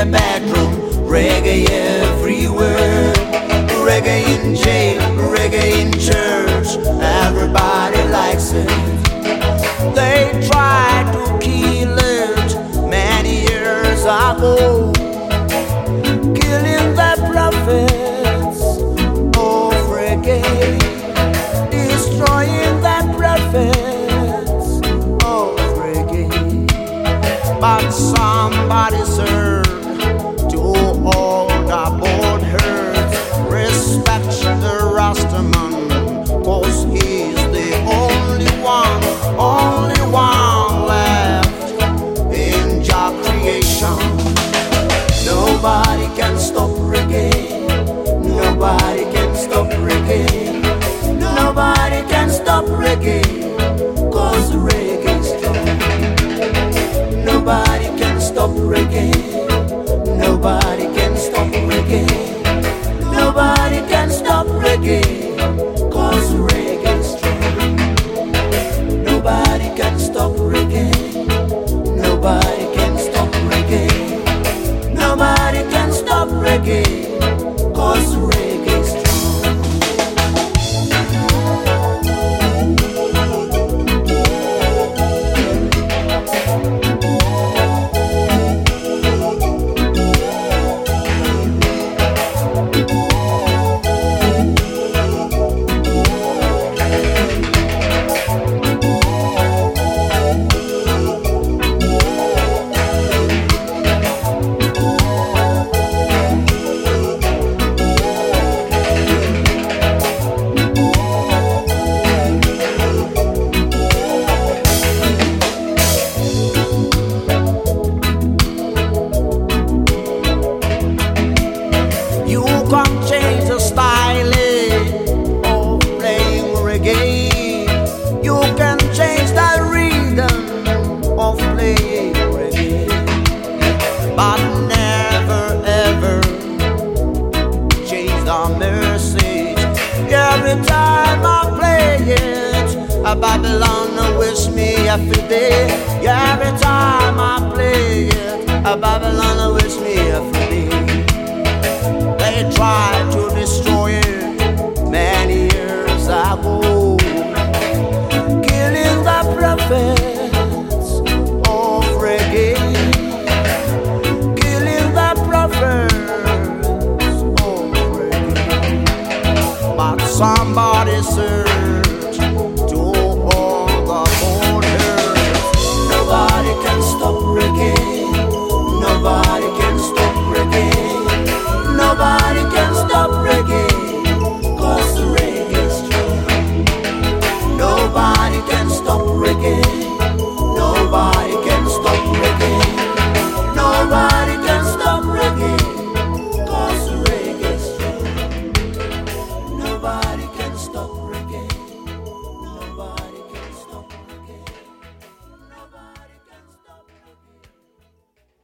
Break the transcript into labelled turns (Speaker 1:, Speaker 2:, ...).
Speaker 1: the bedroom, reggae everywhere. Reggae in jail, reggae in church, everybody likes it. They tried to kill it many years ago, killing the prophets of reggae, destroying the prophets of reggae. But somebody said to all the bold herds, respect the Rastaman, 'cause he's the only one left in Jah creation. Nobody can stop reggae. Nobody can stop reggae. Nobody can stop reggae, 'cause reggae is strong. Nobody can stop reggae. Nobody can stop reggae. Nobody can stop reggae, 'cause reggae is strong. Nobody can stop reggae. Nobody can stop reggae. Nobody can stop reggae, 'cause reggae is strong. You can't change the style of playing reggae. You can change the rhythm of playing reggae, but never ever change the message. Every time I play it, a Babylon wish me every day. Every time I play it, a Babylon wish me